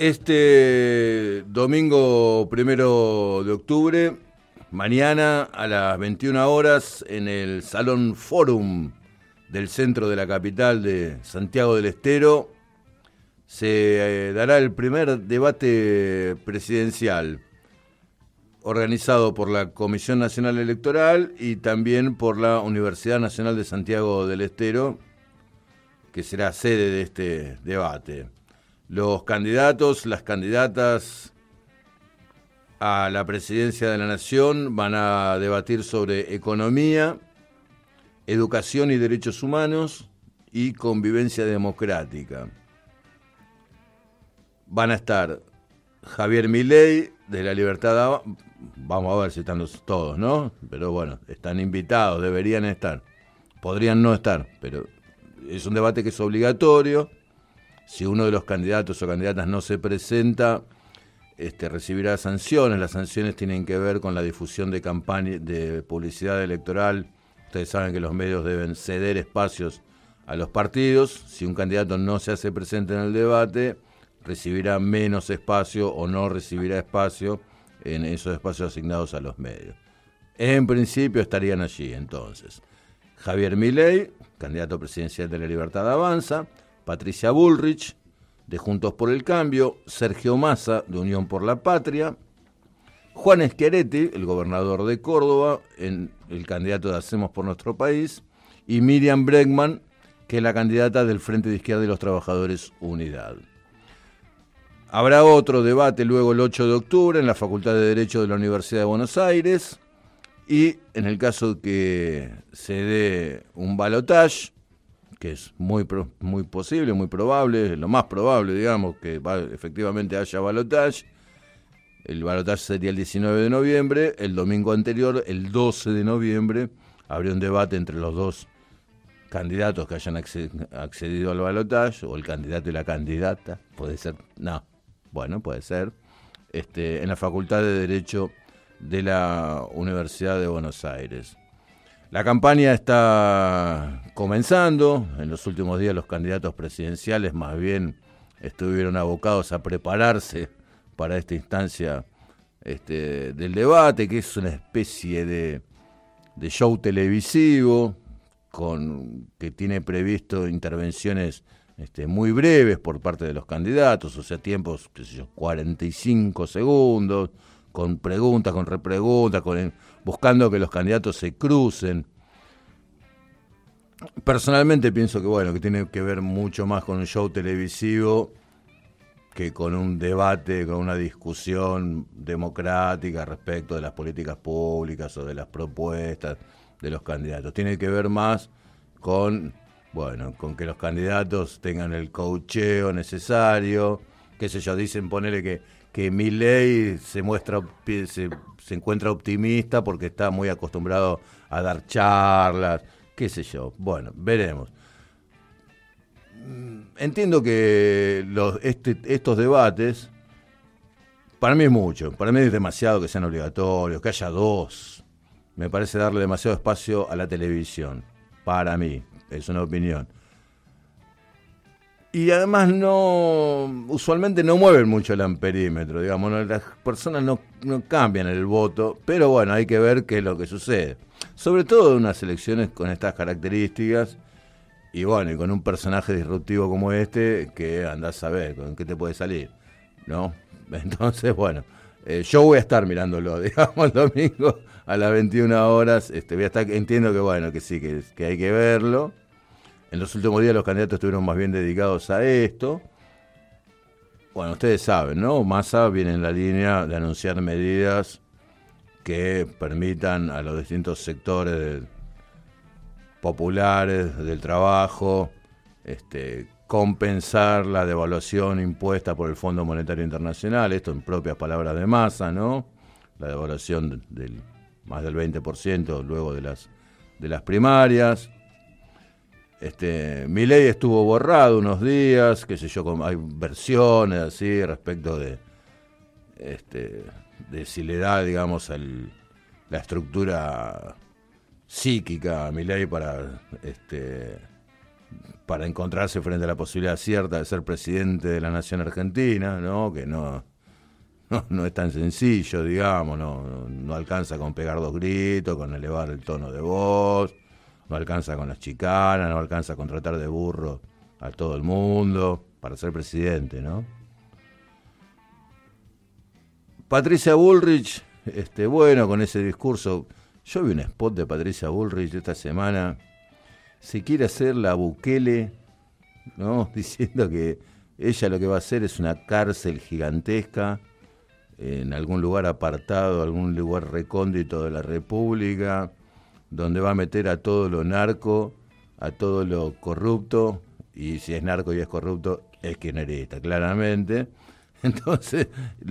Este domingo 1 de octubre, mañana a las 21 horas, en el Salón Forum del centro de la capital de Santiago del Estero, se dará el primer debate presidencial organizado por la Comisión Nacional Electoral y también por la Universidad Nacional de Santiago del Estero, que será sede de este debate. Los candidatos, las candidatas a la presidencia de la Nación van a debatir sobre economía, educación y derechos humanos y convivencia democrática. Van a estar Javier Milei de La Libertad, vamos a ver si están todos, ¿no? Pero bueno, están invitados, deberían estar. Podrían no estar, pero es un debate que es obligatorio. Si uno de los candidatos o candidatas no se presenta, recibirá sanciones. Las sanciones tienen que ver con la difusión de campaña, de publicidad electoral. Ustedes saben que los medios deben ceder espacios a los partidos. Si un candidato no se hace presente en el debate, recibirá menos espacio o no recibirá espacio en esos espacios asignados a los medios. En principio estarían allí entonces Javier Milei, candidato presidencial de La Libertad Avanza, Patricia Bullrich, de Juntos por el Cambio, Sergio Massa, de Unión por la Patria, Juan Schiaretti, el gobernador de Córdoba, el candidato de Hacemos por Nuestro País, y Miriam Bregman, que es la candidata del Frente de Izquierda y los Trabajadores Unidad. Habrá otro debate luego el 8 de octubre en la Facultad de Derecho de la Universidad de Buenos Aires, y en el caso que se dé un balotaje, que es muy posible, muy probable, lo más probable, digamos, que efectivamente haya balotaje. El balotaje sería el 19 de noviembre, el domingo anterior, el 12 de noviembre, habría un debate entre los dos candidatos que hayan accedido al balotaje, o el candidato y la candidata, puede ser, no, bueno, puede ser, en la Facultad de Derecho de la Universidad de Buenos Aires. La campaña está comenzando. En los últimos días los candidatos presidenciales más bien estuvieron abocados a prepararse para esta instancia del debate, que es una especie de show televisivo que tiene previsto intervenciones muy breves por parte de los candidatos, o sea, tiempos, 45 segundos, con preguntas, con repreguntas, buscando que los candidatos se crucen. Personalmente pienso que tiene que ver mucho más con un show televisivo que con un debate, con una discusión democrática respecto de las políticas públicas o de las propuestas de los candidatos. Tiene que ver más con que los candidatos tengan el coacheo necesario, qué sé yo, dicen ponerle que Milei se encuentra optimista porque está muy acostumbrado a dar charlas, qué sé yo. Bueno, veremos. Entiendo que estos debates, para mí es mucho, para mí es demasiado que sean obligatorios, que haya dos. Me parece darle demasiado espacio a la televisión, para mí, es una opinión. Y además usualmente no mueven mucho el amperímetro, digamos, las personas no cambian el voto, pero bueno, hay que ver qué es lo que sucede. Sobre todo en unas elecciones con estas características, y con un personaje disruptivo como que andás a ver con qué te puede salir, ¿no? Entonces, yo voy a estar mirándolo, digamos, el domingo a las 21 horas, voy a estar, entiendo que sí, que hay que verlo. En los últimos días los candidatos estuvieron más bien dedicados a esto. Bueno, ustedes saben, ¿no? Massa viene en la línea de anunciar medidas que permitan a los distintos sectores populares del trabajo compensar la devaluación impuesta por el Fondo Monetario Internacional. Esto en propias palabras de Massa, ¿no? La devaluación del más del 20% luego de las primarias. Milei estuvo borrado unos días, qué sé yo, hay versiones así respecto de si le da, digamos, la estructura psíquica a Milei para para encontrarse frente a la posibilidad cierta de ser presidente de la nación argentina, ¿no? Que no es tan sencillo, digamos, no alcanza con pegar 2 gritos, con elevar el tono de voz, no alcanza con las chicanas, no alcanza con tratar de burro a todo el mundo para ser presidente, ¿no? Patricia Bullrich, bueno, con ese discurso, yo vi un spot de Patricia Bullrich esta semana, se quiere hacer la Bukele, ¿no? Diciendo que ella lo que va a hacer es una cárcel gigantesca en algún lugar apartado, algún lugar recóndito de la República, donde va a meter a todo lo narco, a todo lo corrupto, y si es narco y es corrupto, es kirchnerista, claramente. Entonces,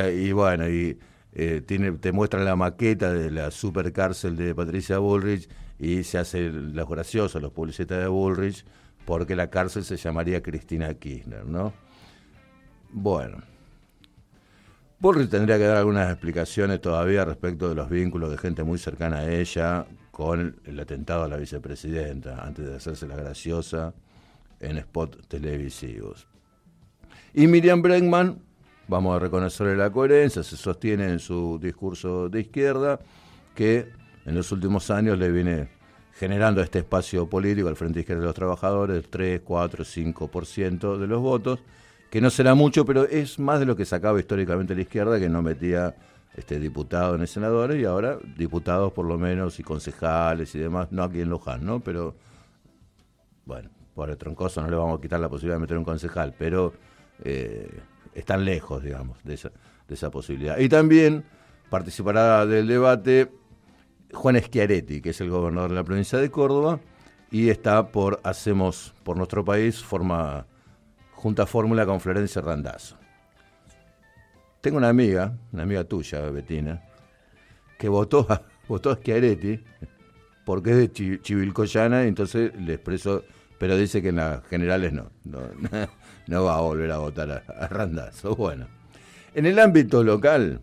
te muestran la maqueta de la supercárcel de Patricia Bullrich y se hace los graciosos, los publicistas de Bullrich, porque la cárcel se llamaría Cristina Kirchner, ¿no? Bueno, Bullrich tendría que dar algunas explicaciones todavía respecto de los vínculos de gente muy cercana a ella con el atentado a la vicepresidenta, antes de hacerse la graciosa en spots televisivos. Y Miriam Bregman, vamos a reconocerle la coherencia, se sostiene en su discurso de izquierda que en los últimos años le viene generando este espacio político al Frente Izquierda de los Trabajadores, 3, 4, 5% de los votos, que no será mucho, pero es más de lo que sacaba históricamente la izquierda, que no metía diputados ni senadores, y ahora diputados por lo menos y concejales y demás, no aquí en Luján, ¿no? Pero, bueno, por el Troncoso no le vamos a quitar la posibilidad de meter un concejal, pero están lejos, digamos, de esa posibilidad. Y también participará del debate Juan Schiaretti, que es el gobernador de la provincia de Córdoba, y está por Hacemos por Nuestro País, junta fórmula con Florencia Randazzo. Tengo una amiga tuya, Betina, que votó a Schiaretti porque es de Chivilcoyana, y entonces le expresó, pero dice que en las generales no va a volver a votar a Randazzo. Bueno, en el ámbito local,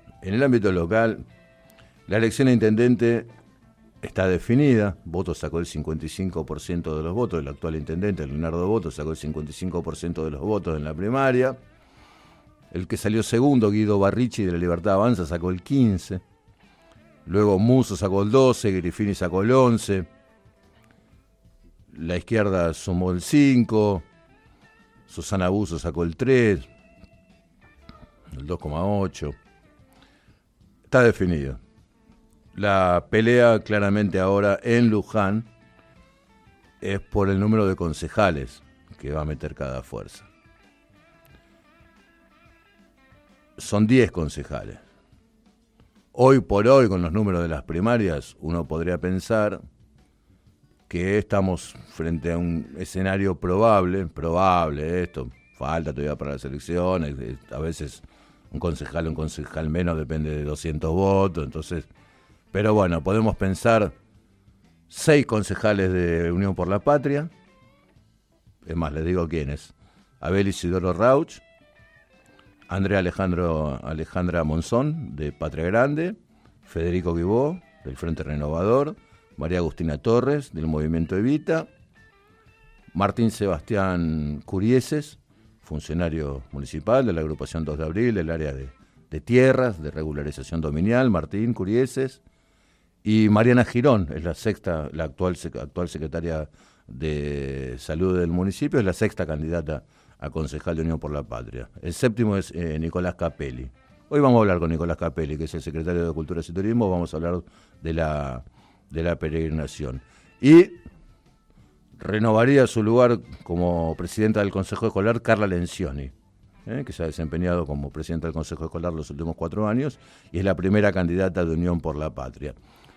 la elección a intendente está definida. Voto sacó el 55% de los votos. El actual intendente, Leonardo Boto, sacó el 55% de los votos en la primaria. El que salió segundo, Guido Barrichi, de la Libertad Avanza, sacó el 15%. Luego Musso sacó el 12%, Grifini sacó el 11%. La izquierda sumó el 5%. Susana Busso sacó el 3%. El 2,8%. Está definido. La pelea claramente ahora en Luján es por el número de concejales que va a meter cada fuerza. Son 10 concejales. Hoy por hoy, con los números de las primarias, uno podría pensar que estamos frente a un escenario probable, esto, falta todavía para las elecciones, a veces un concejal menos depende de 200 votos, entonces... Pero bueno, podemos pensar 6 concejales de Unión por la Patria. Es más, les digo quiénes. Abel Isidoro Rauch, Andrea Alejandra Monzón, de Patria Grande, Federico Guibó, del Frente Renovador, María Agustina Torres, del Movimiento Evita, Martín Sebastián Curieses, funcionario municipal de la agrupación 2 de Abril, del área de tierras, de regularización dominial, Martín Curieses, y Mariana Girón, es la actual secretaria de Salud del municipio, es la 6ª candidata a concejal de Unión por la Patria. El 7º es Nicolás Capelli. Hoy vamos a hablar con Nicolás Capelli, que es el secretario de Cultura y Turismo, vamos a hablar de la peregrinación. Y renovaría su lugar como presidenta del Consejo Escolar Carla Lencioni, que se ha desempeñado como presidenta del Consejo Escolar los últimos 4 años y es la primera candidata de Unión por la Patria.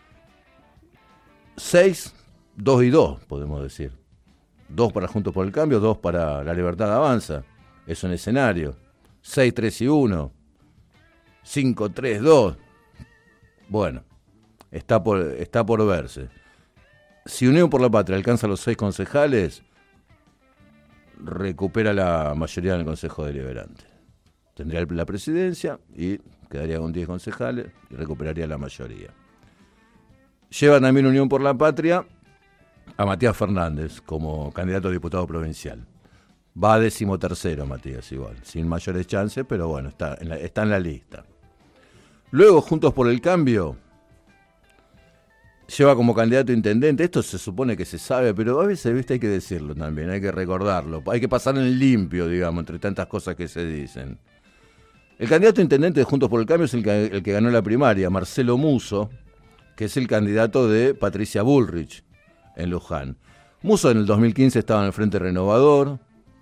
6, 2 y 2, podemos decir. 2 para Juntos por el Cambio, 2 para La Libertad Avanza. Es un escenario. 6, 3 y 1. 5, 3, 2. Bueno, está por verse. Si Unión por la Patria alcanza los 6 concejales, recupera la mayoría del Consejo Deliberante. Tendría la presidencia y quedaría con 10 concejales y recuperaría la mayoría. Lleva también Unión por la Patria a Matías Fernández como candidato a diputado provincial. Va a 13º Matías igual, sin mayores chances, pero bueno, está en la lista. Luego, Juntos por el Cambio, lleva como candidato a intendente. Esto se supone que se sabe, pero a veces, viste, hay que decirlo también, hay que recordarlo. Hay que pasar en limpio, digamos, entre tantas cosas que se dicen. El candidato a intendente de Juntos por el Cambio es el que ganó la primaria, Marcelo Musso, que es el candidato de Patricia Bullrich en Luján. Musso en el 2015 estaba en el Frente Renovador.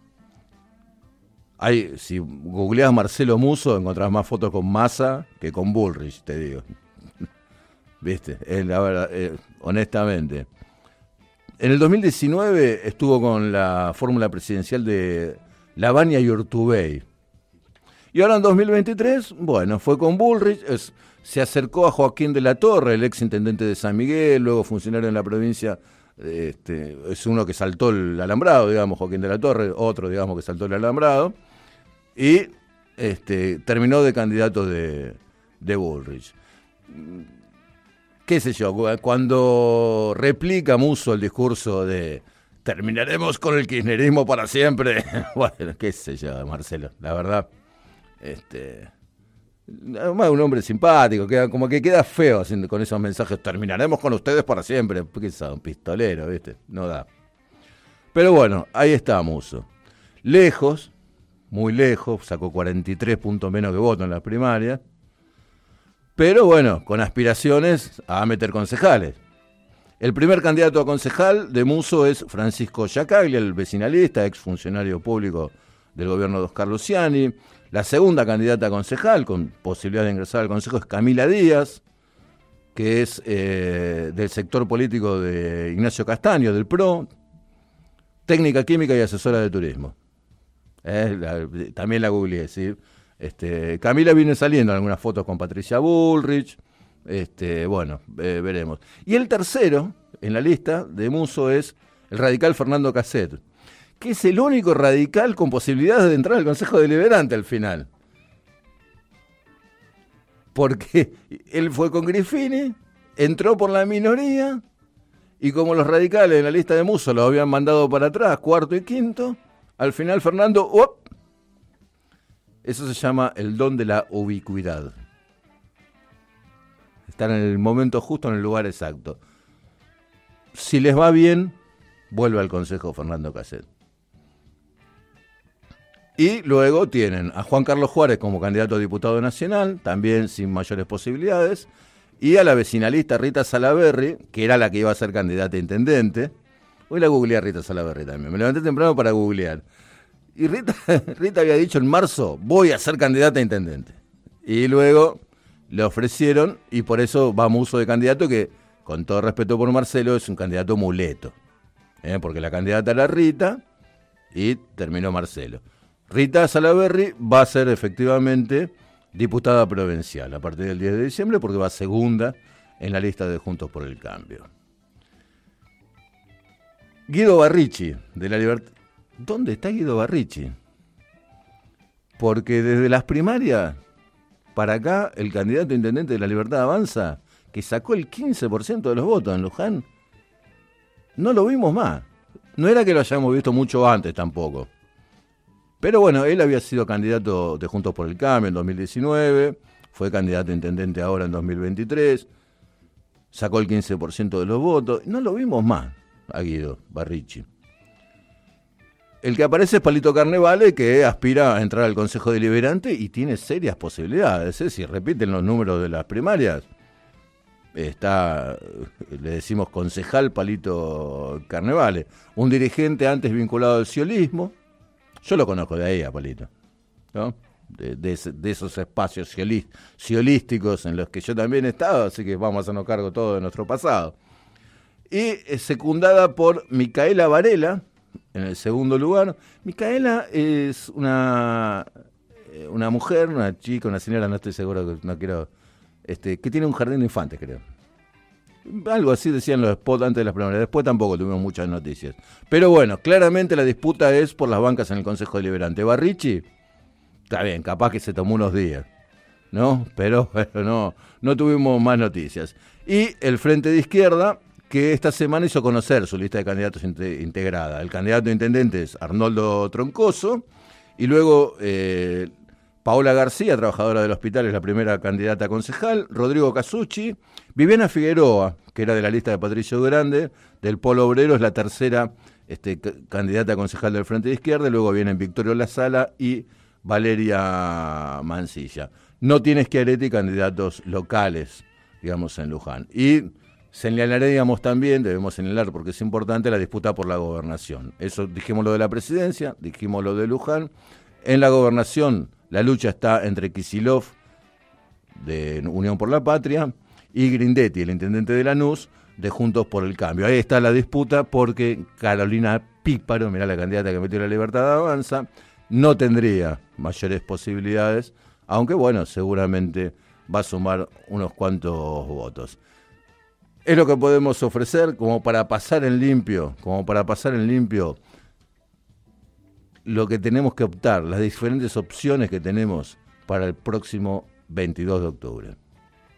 Si googleás Marcelo Musso, encontrás más fotos con Massa que con Bullrich, te digo. ¿Viste? La verdad, honestamente. En el 2019 estuvo con la fórmula presidencial de Lavagna y Urtubey. Y ahora en 2023, bueno, fue con Bullrich, se acercó a Joaquín de la Torre, el ex intendente de San Miguel, luego funcionario en la provincia. Es uno que saltó el alambrado, digamos, Joaquín de la Torre, otro, digamos, que saltó el alambrado. Y terminó de candidato de Bullrich. Qué sé yo, cuando replica Musso el discurso de terminaremos con el kirchnerismo para siempre, bueno, qué sé yo, Marcelo, la verdad, un hombre simpático, como que queda feo con esos mensajes, terminaremos con ustedes para siempre, porque es un pistolero, ¿viste? No da. Pero bueno, ahí está Musso. Lejos, muy lejos, sacó 43 puntos menos que voto en las primarias. Pero bueno, con aspiraciones a meter concejales. El primer candidato a concejal de Musso es Francisco Yacaglia, el vecinalista, exfuncionario público del gobierno de Oscar Luciani. La segunda candidata a concejal, con posibilidad de ingresar al consejo, es Camila Díaz, que es del sector político de Ignacio Castaño, del PRO, técnica química y asesora de turismo. También la googleé, ¿sí? Camila viene saliendo en algunas fotos con Patricia Bullrich. Bueno, veremos. Y el tercero en la lista de Musso es el radical Fernando Casset, que es el único radical con posibilidades de entrar al Consejo Deliberante al final. Porque él fue con Griffini, entró por la minoría, y como los radicales en la lista de Musso lo habían mandado para atrás, cuarto y quinto, al final Fernando... Eso se llama el don de la ubicuidad. Estar en el momento justo, en el lugar exacto. Si les va bien, vuelve al Consejo Fernando Casset. Y luego tienen a Juan Carlos Juárez como candidato a diputado nacional, también sin mayores posibilidades, y a la vecinalista Rita Salaberry, que era la que iba a ser candidata a intendente. Hoy la googleé a Rita Salaberry también. Me levanté temprano para googlear. Y Rita había dicho en marzo, voy a ser candidata a intendente. Y luego le ofrecieron, y por eso va Musso de candidato, que con todo respeto por Marcelo, es un candidato muleto. Porque la candidata era Rita, y terminó Marcelo. Rita Salaberry va a ser efectivamente diputada provincial a partir del 10 de diciembre, porque va segunda en la lista de Juntos por el Cambio. Guido Barrichi, de La Libertad. ¿Dónde está Guido Barrichi? Porque desde las primarias para acá, el candidato a intendente de La Libertad Avanza, que sacó el 15% de los votos en Luján, no lo vimos más. No era que lo hayamos visto mucho antes tampoco. Pero bueno, él había sido candidato de Juntos por el Cambio en 2019, fue candidato a intendente ahora en 2023, sacó el 15% de los votos, no lo vimos más a Guido Barrichi. El que aparece es Palito Carnevale, que aspira a entrar al Consejo Deliberante y tiene serias posibilidades. Si repiten los números de las primarias, le decimos concejal Palito Carnevale, un dirigente antes vinculado al ciolismo. Yo lo conozco de ahí a Palito, ¿no? De esos espacios ciolísticos en los que yo también he estado, así que vamos a hacernos cargo todo de nuestro pasado. Y secundada por Micaela Varela, en el segundo lugar. Micaela es una mujer, una chica, una señora, no estoy seguro, no quiero, que tiene un jardín de infantes, creo. Algo así decían los spots antes de las primarias. Después tampoco tuvimos muchas noticias. Pero bueno, claramente la disputa es por las bancas en el Consejo Deliberante. Barrichi, está bien, capaz que se tomó unos días, ¿no? Pero bueno, no tuvimos más noticias. Y el Frente de Izquierda, que esta semana hizo conocer su lista de candidatos integrada. El candidato a intendente es Arnoldo Troncoso, y luego Paola García, trabajadora del hospital, es la primera candidata a concejal, Rodrigo Casucci, Viviana Figueroa, que era de la lista de Patricio Grande, del Polo Obrero, es la tercera candidata a concejal del Frente de Izquierda, y luego vienen Victorio Lazala y Valeria Mancilla. No tiene Schiaretti candidatos locales, digamos, en Luján. Y señalaríamos también, debemos señalar porque es importante, la disputa por la gobernación. Eso dijimos lo de la presidencia, dijimos lo de Luján. En la gobernación la lucha está entre Kicillof, de Unión por la Patria, y Grindetti, el intendente de Lanús, de Juntos por el Cambio. Ahí está la disputa porque Carolina Píparo, mirá la candidata que metió La Libertad Avanza, no tendría mayores posibilidades, aunque bueno, seguramente va a sumar unos cuantos votos. Es lo que podemos ofrecer como para pasar en limpio, lo que tenemos que optar, las diferentes opciones que tenemos para el próximo 22 de octubre.